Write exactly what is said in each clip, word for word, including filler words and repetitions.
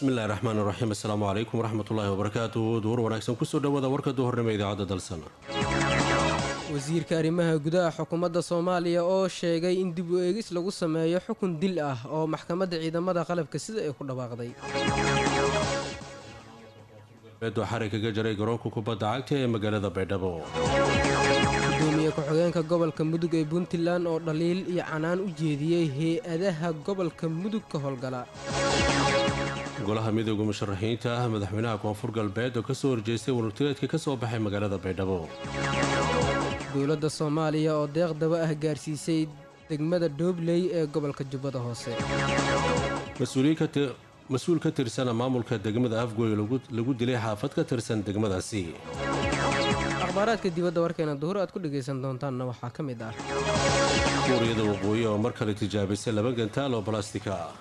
bismillahi raxmaan raxiim assalaamu calaykum waraxmatullaahi wabarakaatuhu duhur wanaagsan kusoo dhawaada warka duhurnimo idaacadda dalsana wasiirka arrimaha gudaha xukuumadda soomaaliya oo sheegay in dib u eegis lagu sameeyo xukun dil ah oo maxkamadda ciidamada qalabka sida ay ku dhawaaqday beedo xarig kaga jaray garoonka kubadda cagta ee magaalada baydhabo gudoomiye ku-xigeenka gobolka mudug ee puntland oo dhaliil iyo canaan u jeediyey hay-adaha gobolka mudug ka howlgala golaha midooda musharaxiinta ah madaxweynaha koonfur galbeed oo kasoo horjeestay warurtileedka ka soo baxay magaalada baydhabo dowladda soomaaliya oo deeq daba ah gaarsiisay degmada dhoobley ee gobolka jubbada hoose mas-uul ka tirsana maamulka degmada afgooy lagu dilay xaafad ka tirsan degmadaasi akhbaaraadka dibadda warkeena duhur aad ku dhegaysan doontaanna waxaa ka mid ah kuuriyada waqooyi oo mar kale tijaabisay laba gantaal oo balastika ah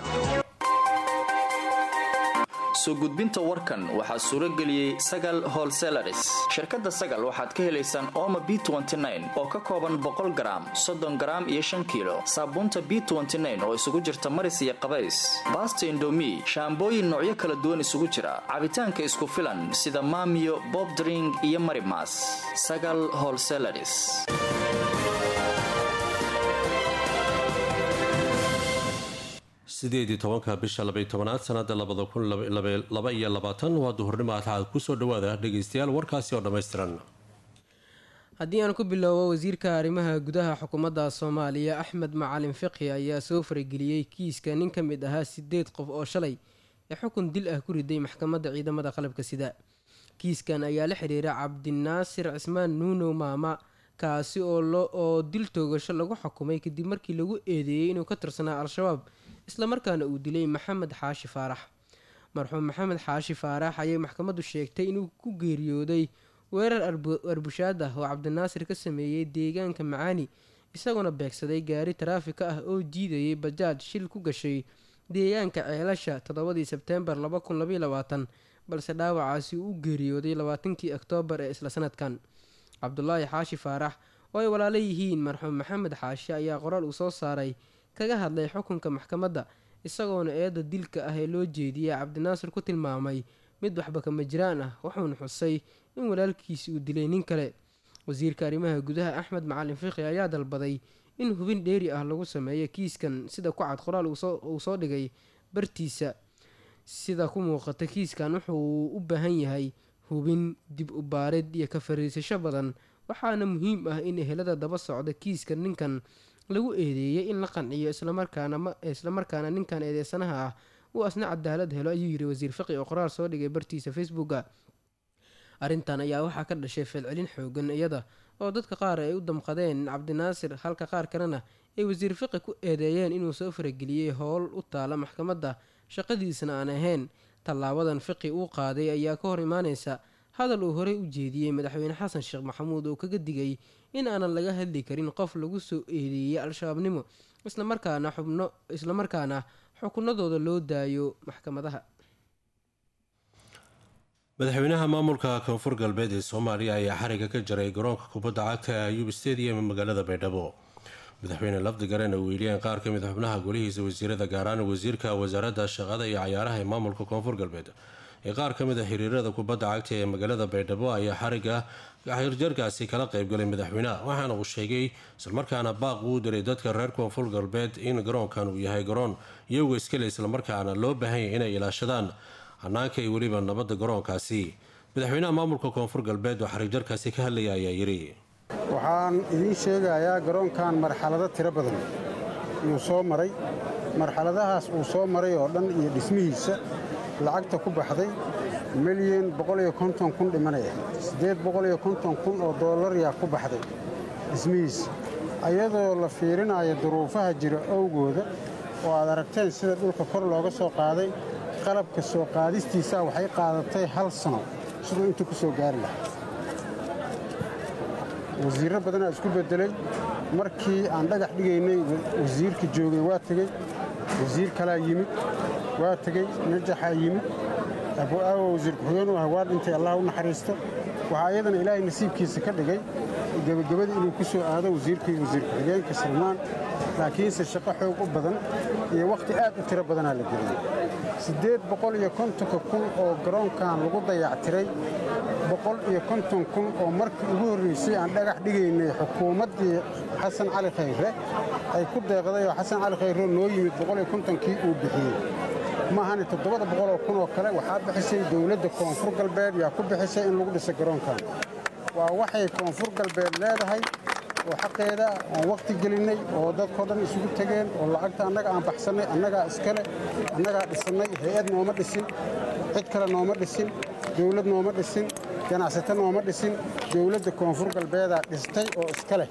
soo gudbinta warkan waxaa suuro geliyey sagal holselaris shirkadda sagal waxaad ka helaysaan ooma b oo ka kooban boqol garaam soddon garaam iyo shan kiilo saabuunta b oo isugu jirta maris iyo qabays baasta indomi shaambooyin noocyo kala duwan isugu jira cabitaanka isku filan sida maamiyo bobdring iyo marimas sagal holselaris sideed iyo tobanka bisha labaiy tobanaad sanada labada kun laba iyo labaatan waa duhurnimo adxaad kusoo dhawaada dhegaystayaal warkaasi oo dhammaystiran haddii aan ku bilowbo wasiirka arrimaha gudaha xukuumadda soomaaliya axmed macalin fiqhi ayaa soo farageliyey kiiska nin ka mid ahaa sideed qof oo shalay ee xukun dil ah ku riday maxkamadda ciidamada qalabka sida kiiskan ayaa la xiriira cabdinaasir cismaan nuuno maama kaasi oo dil toogasho lagu xukumay kadib markii lagu eedeeyey inuu ka tirsanaa al-shabaab islamarkaana uu dilay maxamed xaashi faarax marxuum maxamed xaashi faarax ayay maxkamaddu sheegtay inuu ku geeriyooday weerar arbushaad ah oo cabdinaasir ka sameeyey deegaanka macaani isagoona beegsaday gaari taraafika ah oo jiidayay bajaaj shil ku gashay deegaanka ceelasha toddobadii sebteembar laba kun labaiy labaatan balse dhaawacaasi uu u geeriyooday labaatankii oktoobar ee isla sanadkan cabdulaahi xaashi faarax oo ay walaalo yihiin marxuum maxamed xaashi ayaa qoraal uu soo saaray kaga hadlay xukunka maxkamadda isagoona eedda dilka ah ee loo jeediyey cabdinaasir ku tilmaamay mid waxba kama jiraan ah wuxuuna xusay in walaalkiisi uu dilay nin kale wasiirka arrimaha gudaha axmed macalin fiqhi ayaa dalbaday in hubin dheeri ah lagu sameeyo kiiskan sida ku cad qoraal uu soo dhigay bartiisa sida ku muuqata kiiskan wuxuu u baahan yahay hubin dib u baarid iyo ka fariisasho badan waxaana muhiim ah in ehelada daba socda kiiska ninkan lagu eedeeyay in la qanciyo islamarkaana ninkan eedeysanaha ah uu asna cadaalad helo ayuu yiri wasiir fiqi oo qoraal soo dhigay bartiisa facebooka arrintan ayaa waxaa ka dhashay falcelin xoogan iyada oo dadka qaar ay u damqadeen cabdinaasir halka qaar kalena ay wasiir fiqi ku eedeeyeen inuu soo farageliyey howl u taala maxkamadda shaqadiisana aan ahayn tallaabadan fiqi uu qaaday ayaa ka hor imaaneysa hadal uu horey u jeediyey madaxweyne xasan sheekh maxamuud oo kaga digay in aanan laga hadli karin qof lagu soo eedeeyey al-shabaabnimo islamarkaana xubno islamarkaana xukunadooda loo daayo maxkamadaha madaxweynaha maamulka koonfur galbeed ee soomaaliya ayaa xariga ka jaray garoonka kubadda cagta ee ayuub stadium ee magaalada baydhabo madaxweyne lafdigareen oo weyliyeen qaar ka mid a xubnaha golihiisa wasiirada gaaraan wasiirka wasaaradda shaqada iyo cayaaraha ee maamulka koonfur galbeed ee qaar ka mid a xiriirada kubadda cagta ee magaalada baydhabo ayaa xariga xirjarkaasi kala qeybgalay madaxweynaha waxaana uu sheegay islamarkaana baaq uu diray dadka reer koonfur galbeed in garoonkan uu yahay garoon iyagu iskale islamarkaana loo baahanyay inay ilaashadaan hanaanka iyo weliba nabadda garoonkaasi madaxweynaha maamulka koonfur galbeed oo xariirjarkaasi ka hadlaya ayaa yidhi waxaan idiin sheegayaa garoonkan marxalado tiro badan uu soo maray marxaladahaas uu soo maray oo dhan iyo dhismihiisa lacagta ku baxday milyan boqoliyo konton kun dhimanaya siddeed boqoliyo konton kun oo doolar yaa ku baxday dhismihiisa ayadoo la fiirinayo duruufaha jira owgooda oo aad aragteen sida dhulka kor looga soo qaaday qalabka soo qaadistiisaa waxay qaadatay hal sano siduu intuu ku soo gaari lahaa wasiirro badanaa isku beddelay markii aan dhagax dhigaynay wasiirka joogay waa tegey wasiir kalaa yimid waa tegey najaxaa yimid abwaawa wasiir ku-xigeen u ah waa dhintay allah u naxariisto waxaa iyadana ilaahay nasiibkiisa ka dhigay gebagabadii inuu ku soo aado wasiirkii wasiir ku-xigeenka salmaan laakiinse shaqo xoog u badan iyo wakhti aad u tiro badanaa la geliyey siddeed boqol iyo kontonka kun oo garoonkan lagu dayactiray boqol iyo konton kun oo markii ugu horraysay aan dhagax dhigaynay xukuumaddii xasan cali khayre ay ku deeqday oo xasan cali khayre noo yimid boqol iyo kontonkii uu bixiyey maahane toddobada boqol oo kun oo kale waxaa bixisay dowladda koonfur galbeed yaa ku bixisay in lagu dhiso garoonkan waa waxay koonfur galbeed leedahay oo xaqeeda aan wakhti gelinnay oo dadkoo dhan isugu tegeen oo lacagta annaga aan baxsannay annagaa iskale annagaa dhisannay hay-ad nooma dhisin cid kale nooma dhisin dowlad nooma dhisin ganacsato nooma dhisin dowladda koonfur galbeedaa dhistay oo iska leh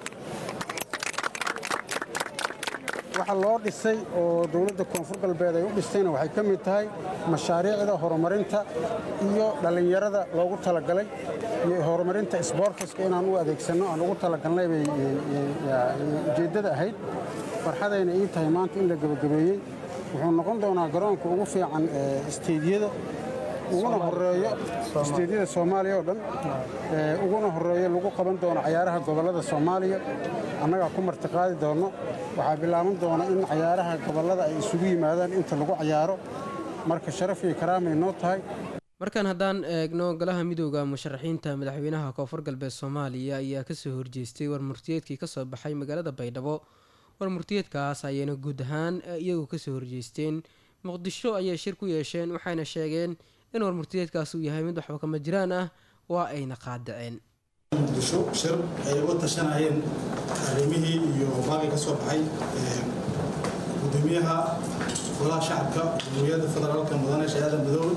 waxa loo dhisay oo dowladda koonfur galbeed ay u dhistayna waxay ka mid tahay mashaariicda horumarinta iyo dhallinyarada loogu talagalay iyo horumarinta isboortiska inaan u adeegsanno aan ugu talagalnay bay ujeeddada ahayd farxadayna ii tahay maanta in la gebagabeeyey wuxuu noqon doonaa garoonka ugu fiican isteediyada uguna horeeyo isteediyada soomaaliya oo dhan uguna horeeyo lagu qaban doono cayaaraha gobollada soomaaliya annagaa ku martiqaadi doonno waxaa bilaaban doona in cayaaraha gobollada ay isugu yimaadaan inta lagu cayaaro marka sharaf iyo karaamay noo tahay markaan haddaan eegno golaha midooda musharaxiinta madaxweynaha koonfur galbeed soomaaliya ayaa kasoo horjeestay warmurtiyeedkii kasoo baxay magaalada baydhabo warmurtiyeedkaas ayayna guud ahaan iyagu kasoo horjeesteen muqdisho ayay shir ku yeesheen waxayna sheegeen in warmurtiyeedkaas uu yahay mid waxba kama jiraan ah waa ayna qaadaceen muqdisho shir ay uga tashanayeen arrimihii iyo baaqi ka soo baxay gudoomiyaha golaha shacabka jamhuuriyadda federaalka mudane sheekh aadan madoobe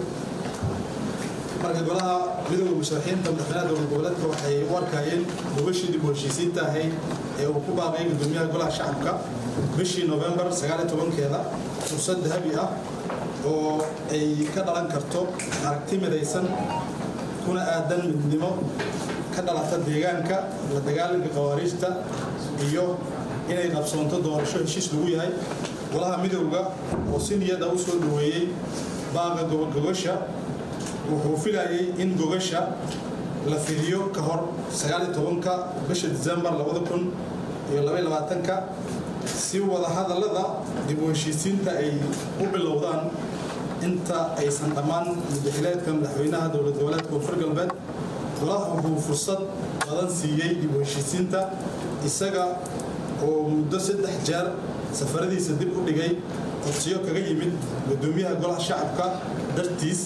marka golaha midowda musharaxiinta madaxweynaha dowlad goboleedka waxay u arkayeen gobashii dib u heshiisiinta ahayd ee uu ku baaqay gudoomiyaha golaha shacabka bishii November sagaal iyo tobankeeda fursad dahabi ah oo ay ka dhalan karto aragti midaysan kuna aadan midnimo ka dhalata deegaanka la dagaalanka qawaariijta iyo inay qabsoonto doorasho heshiis lagu yahay golaha midowga oo si niyad ah u soo dhaweeyey baaqa gogosha wuxuu filayay in gogasha la fidiyo ka hor sagaal iyo tobanka bisha December labada kun iyo laba iyo labaatanka si wada hadallada dib u heshiisiinta ay u bilowdaan inta aysan dhammaan madaxweynaha madaxweynaha dowlad goboleedka koonfur galbeed golaha wuxuu fursad badan siiyey dib u heshiisiinta isaga oo muddo saddex jeer safaradiisa dib u dhigay codsiyo kaga yimid gudoomiyaha golaha shacabka dartiis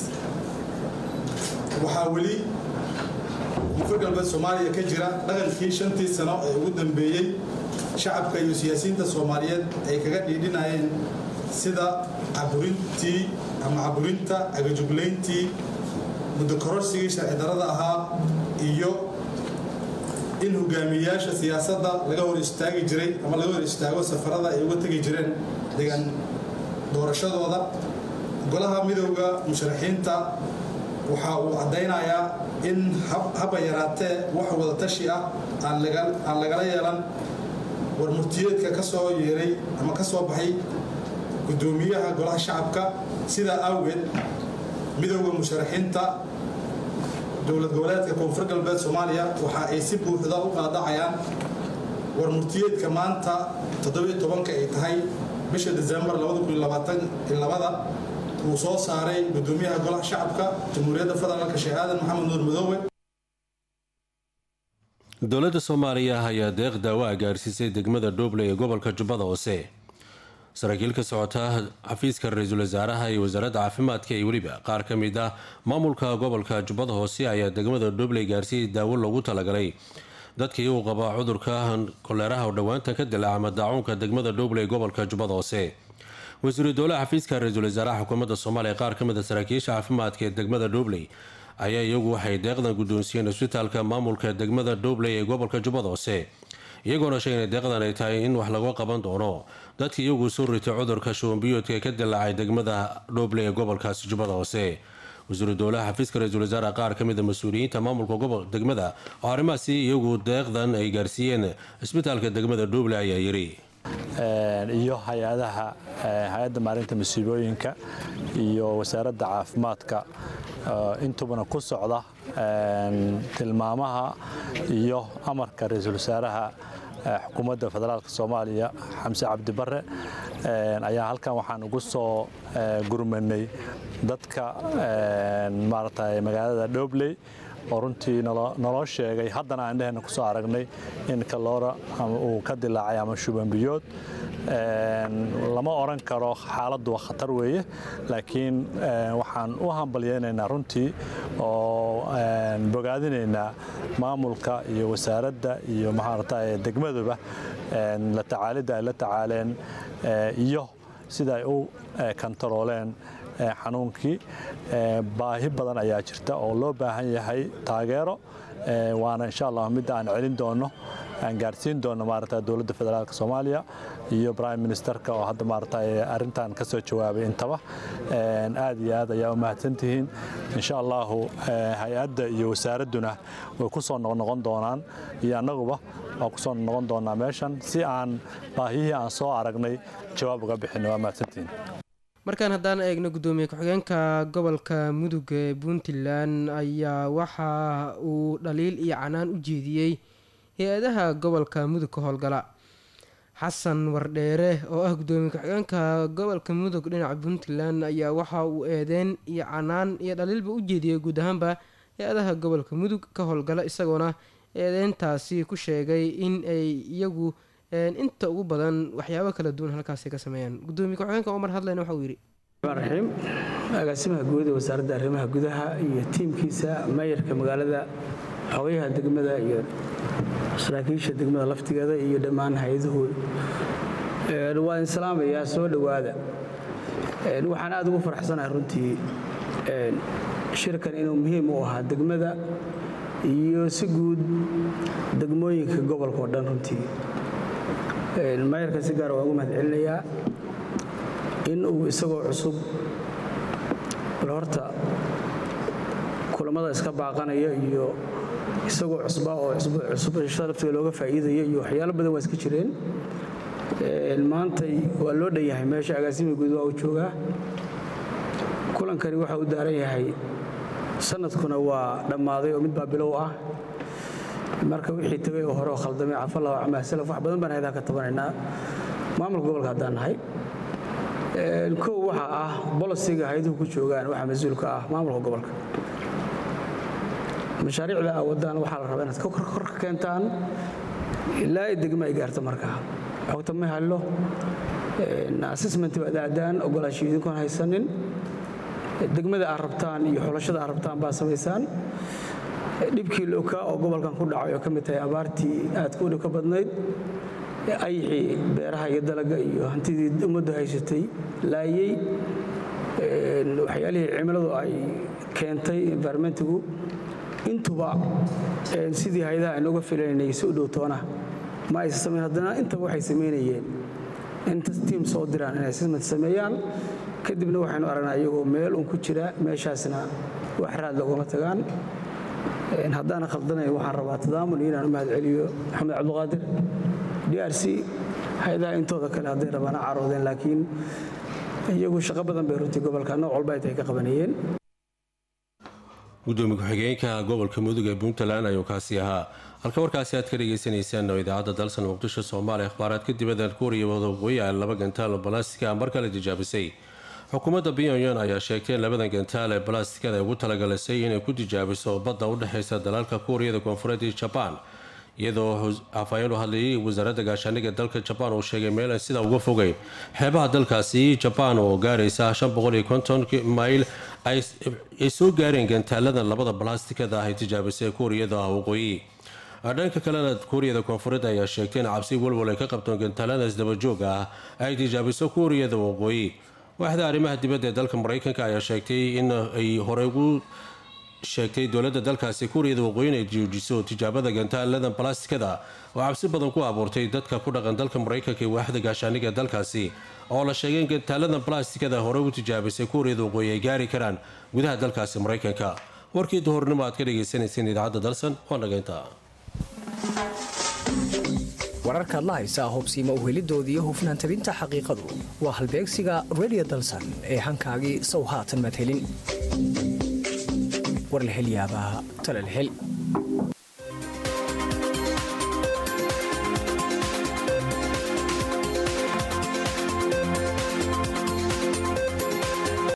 waxaa weli koonfur galbeed soomaaliya ka jira dhaqankii shantii sano ee ugu dambeeyey shacabka iyo siyaasiyiinta soomaaliyeed ay kaga dhiidhinayeen sida caburintii ama caburinta agajuglayntii muddo kororsigii sharci darrada ahaa iyo in hogaamiyayaasha siyaasadda laga hor istaagi jiray ama laga hor istaago safarada ay uga tegi jireen deegaan doorashadooda golaha midowda musharaxiinta waxa uu caddaynayaa in haba yaraatee wax wada tashi ah aan lagala yeelan warmurtiyeedka ka soo yeeray ama ka soo baxay gudoomiyaha golaha shacabka sidaa awgeed midowda musharaxiinta dowlad goboleedka koonfur galbeed soomaaliya waxa ay si buuxda u qaadacayaan warmurtiyeedka maanta toddobiyo tobanka ay tahay bisha December labada kun iyo labaatan iyo laba uu soo saaray gudoomiyaha golaha shacabka jamhuuriyadda federaalka sheekh aadan maxamed nuur madoobe dowladda Soomaaliya ayaa deeq daawo gaarsiisay degmada Dooble ee gobolka Jubbada Hoose saraakiil ka socota xafiiska ra'iisul wasaaraha iyo wasaaradda caafimaadka iyo waliba qaar ka mid ah maamulka gobolka Jubbada Hoose ayaa degmada Dooble gaarsiiyay daawo loogu talagalay dadkii uu qaba cudurka koleeraha oo dhawaanta ka dilaacay daacuunka degmada Dooble ee gobolka Jubbada Hoose wasiir dowladda xafiiska ra'iisul wasaaraha xukuumadda Soomaaliya qaar ka mid ah saraakiisha caafimaadka ee degmada Dooble ayaa iyagu waxay deeqdan guddoonsiiyeen isbitaalka maamulka degmada Dooble ee gobolka Jubbada Hoose iyagoona sheegay deeqdan ay tahay in wax laga qaban doono dadkii iyagu soo ritay cudurka shubanbiyoodka ka dilaacay degmada Dooble ee gobolkaasi Jubbada Hoose wasiir dowladda xafiiska ra'iisul wasaaraha qaar ka mid ah mas'uuliyiinta maamulka gobolka degmada oo arrimahaasi iyagu deeqdan ay gaarsiiyeen isbitaalka degmada Dooble ayaa yiri iyo hay-adaha hay-adda maareynta masiibooyinka iyo wasaaradda caafimaadka intubana ku socda tilmaamaha iyo amarka ra'iisul wasaaraha xukuumadda federaalka Soomaaliya Xamse Cabdi Barre ayaa halkan waxaan ugu soo gurmanay dadka maartay magaalada Dhobley oo runtii naloo sheegay haddana aan dhehna ku soo aragnay in kaloora uu ka dilaacay ama shuban biyood lama oran karo xaaladdu waa khatar weeye laakiin waxaan u hambalyeynaa runtii oo bogaadinaynaa maamulka iyo wasaaradda iyo maartay degmaduba la tacaalida ay la tacaaleen iyo sida ay u kantarooleen xanuunkii baahi badan ayaa jirta oo loo baahan yahay taageero waana insha Allah mid aan celin doono aan gaarsiin doono maartay dawladda federaalka Soomaaliya iyo prime ministerka oo hadda maartay arintan ka soo jawaabay intaba aad iyo aad ayaa u mahadsantihiin insha Allah hay'adda iyo wasaaraduna way ku soo noqon doonaan iyo anaguba oo ku soo noqon doonaa meeshan si aan baahiyihii aan soo aragnay jawaab uga bixino waa mahadsantihiin markaan haddaan eegno gudoomiye ku-xigeenka gobolka mudug ee Puntland ayaa waxa uu dhaliil iyo canaan u jeediyey hay-adaha gobolka mudug ka howlgala xasan wardheere oo ah gudoomiye ku-xigeenka gobolka mudug dhinaca Puntland ayaa waxa uu eedeen iyo canaan iyo dhaliilba u jeediyey guud ahaanba hay-adaha gobolka mudug ka howlgala isagoona eedeyntaasi ku sheegay in ay iyagu inta ugu badan waxyaabo kala duwan halkaas ka sameeyaan gudoomiye ku-xigeenka Omar Hadleen waxa uu yiri raxiim agaasimaha guud ee wasaaradda arrimaha gudaha iyo tiimkiisa maayarka magaalada xogayaha degmada iyo saraakiisha degmada laftigeeda iyo dhammaan hay'aduhu ee waan salaamayaa soo dhawaada ee waxaan aad ugu faraxsanahay runtii ee shirkan inuu muhiim u ahaa degmada iyo si guud degmooyinka gobolka oo dhan runtii maayarka si gaar ah ugu mahadcelinayaa in uu isagoo cusub horta kulamada iska baaqanaya iyo isagoo cusba oo cusub sharafta looga faa'iidayo iyo waxyaalo badan waa iska jireen maanta waa loo dhayahay meesha agaasimiga guud waa uu joogaa kulankani waxa uu daaran yahay sanadkuna waa dhammaaday oo mid baa bilow ah marka wixii tagay oo hore oo khaldamay cafallahu ama salaf wax badan baan hayda ka tabanaynaa maamulka gobolka hadaan nahay ee koo waxa ah bolisiga hay'aduhu ku joogaan waxa mas'uul ka ah maamulka gobolka mashaariicda wadaan waxa la rabaa inaad ka kor ka keentaan ilaa ay degmo ay gaarto marka xogta ma helo ee assessment wadaadaan ogolaashiyo idinkoon haysanin degmada aad rabtaan iyo xulashada aad rabtaan baa sameeysan dhibkii looka oo gobolkan ku dhacay oo ka mid tahay abaartii aad ku dhib ka badnayd ayxi beeraha iyo dalaga iyo hantidii ummadda haysatay laayay waxyaalihii cimiladu ay keentay environmentigu intuba sidii hay'adaha aan uga filaynay si u dhowtoona ma ay sameeyeen haddana inta waxay sameeyeen inta team soo diraan inay assessment sameeyaan kadibna waxaanu aragnaa iyagoo meel uu ku jira meeshaasna wax raad laguma tagaan in haddana khaldanayn waxaan rabaa tadaamun inaan u mahadceliyo Maxamed Cabduqaadir D R C hay'adaha intooda kale haday rabaan caroodeen laakiin iyagu shaqo badan bay runtii gobolka nooc walba ay ka qabanayeen gudoomiye ku-xigeenka gobolka mudug ee Puntland ayuu kaasi ahaa halka warkaasi aad ka dhageysanaysaan oo idaacadda dalsan muqdisho Soomaaliya akhbaaraadka dibadda Kuuriya waqooyi ay laba gantaal balaastika marka la tijaabisay xukuumadda Pyongyang ayaa sheegtay in labadan gantaal ee balaastikada ugu talagalaysay inay ku tijaabiso badda u dhaxaysa dalalka Kuuriyada Koonfureed iyo Japan iyadoo afayeen u hadlayay wasaaradda gaashaaniga dalka Japan uu sheegay meel sida uga fogay xeebaha dalkaasi Japan oo gaaraysa shan boqol iyo konton mayl ay soo gaareen gantaaladan labada balaastikada ah ee tijaabisay Kuuriyada waqooyi dhanka kalena Kuuriyada Koonfureed ayaa sheegtay in cabsi walwal ay ka qabto gantaalada isdaba joog ah ay tijaabiso Kuuriyada waqooyi waaxda arrimaha dibadda ee dalka Mareykanka ayaa sheegtay in ay hore ugu sheegtay dowladda dalkaasi Kuuriyada waqooyi ay joojiso tijaabada gantaalada balaastikada oo cabsi badan ku abuurtay dadka ku dhaqan dalka Mareykanka iyo waaxda gaashaaniga dalkaasi oo la sheegay in gantaalada balaastikada hore u tijaabisay Kuuriyada waqooyi ay gaari karaan gudaha dalkaasi Mareykanka warkii duhurnimo aad ka dhageysanayseen idaacadda dalsan oo nageynta wararka la haysa hubsiima u helidoodii hufnaan tabinta xaqiiqadu waa halbeegsiga Radio Dalsan ee hankaagii sow haatan madhelin war la hel yaabaa tala la hel